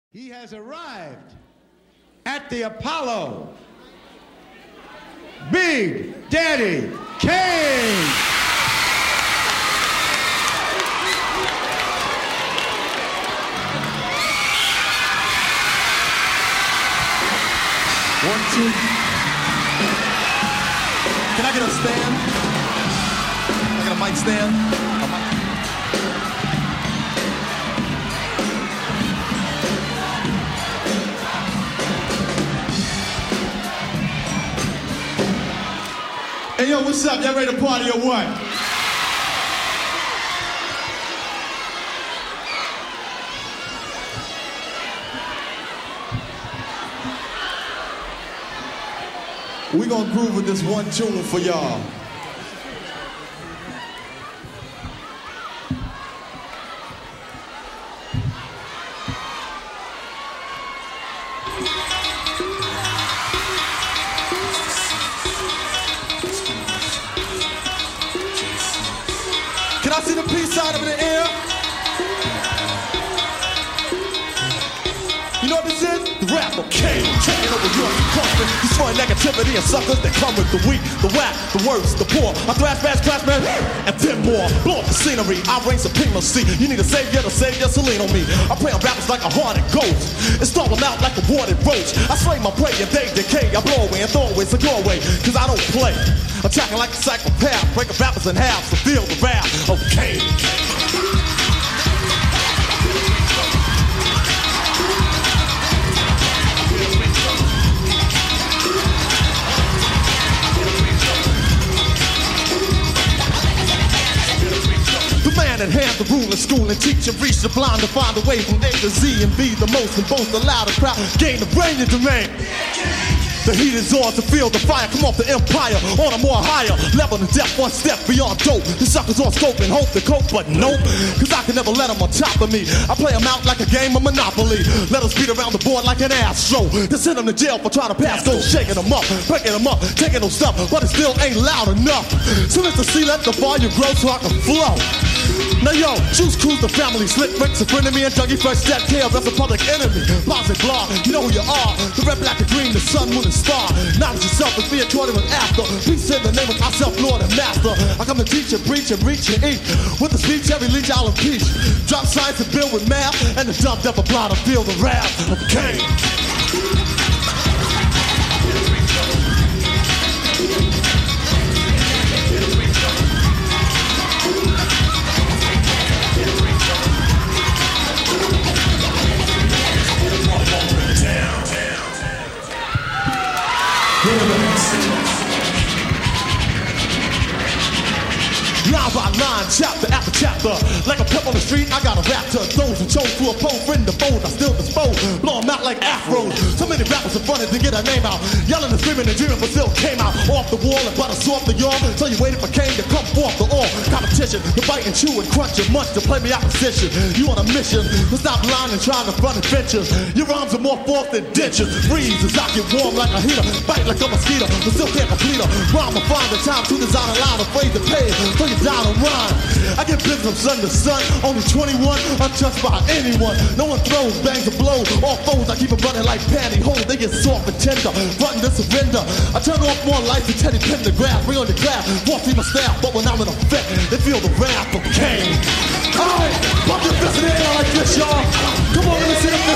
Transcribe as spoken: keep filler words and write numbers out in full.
He has arrived at the Apollo. Big Daddy Kane. One, two. Can I get a stand? I got a mic stand. A mic. Hey, yo, what's up? Y'all ready to party or what? We gonna groove with this one tune for y'all. Can I see the peace sign up in the air? You know what this is? The rapper Kane, taking over your country. Destroying negativity and suckers that come with the weak, the whack, the worst, the poor. I thrash, bash, crash, man, and then more. Blow up the scenery, I reign supremacy. You need a savior to save your Celine on me. I prey on rappers like a haunted ghost and stomp them out like a wanted roach. I slay my prey and they decay. I blow away and throw away, so go away, cause I don't play. Attacking like a psychopath, breaking rappers in half, so feel the wrath of Kane. The man at hand, the ruler, school and teach and reach the blind to find a way from A to Z and be the most and boast the louder crowd. Gain the brain and domain. The heat is on to feel the fire. Come off the empire on a more higher level than death, one step beyond dope. The suckers on scope and hope to cope, but nope, cause I can never let them on top of me. I play them out like a game of Monopoly. Let them speed around the board like an astro. Then send them to jail for trying to pass go, shaking them up, breaking them up, taking them stuff, but it still ain't loud enough. So Mister C, let the volume grow so I can flow. Now yo, Juice Cruise, the family, Slick Rick's a friend of me, and Junkie Fresh, Jack Tail, that's a public enemy. Bobs and Blah, you know who you are. The red, black, and green, the sun, moon, and star. Knowledge yourself is being taught and after. Peace in the name of myself, Lord and Master. I come to teach and preach and reach and eat. With the speech, every leech I'll impeach. Drop science and build with math, and the dumb devil blind to feel the wrath of Kane. Line by line, chapter after chapter. Like a pep on the street, I got a rap to those who chose to oppose, friend to foes, I still dispose. Blow them out like afros. So many rappers are funny to get a name out. Yelling and screaming and dreaming, but still came out off the wall and butter soft the yawn. So you waited for Kane to come forth the all. Competition, to bite and chew and crunch and munch to play me opposition. You on a mission to stop lying and trying to run adventures. Your rhymes are more forth than dentures. Freeze as I get warm like a heater. Bite like a mosquito, but still can't complete a rhyme. I find the time to design a line, a phrase to pay. So you down and rhyme. I get business from sun to sun. Only twenty-one, untouched by anyone. No one throws, bangs or blows. All foes, I keep them running like pantyhose. They get soft and tender, button to surrender. I turn off more lights than Teddy Pendergrass. Bring on the glass, walk through my staff. But when I'm in effect, they feel the wrath of Kane. Alright, pump your fist in the air like this, y'all. Come on, let me see the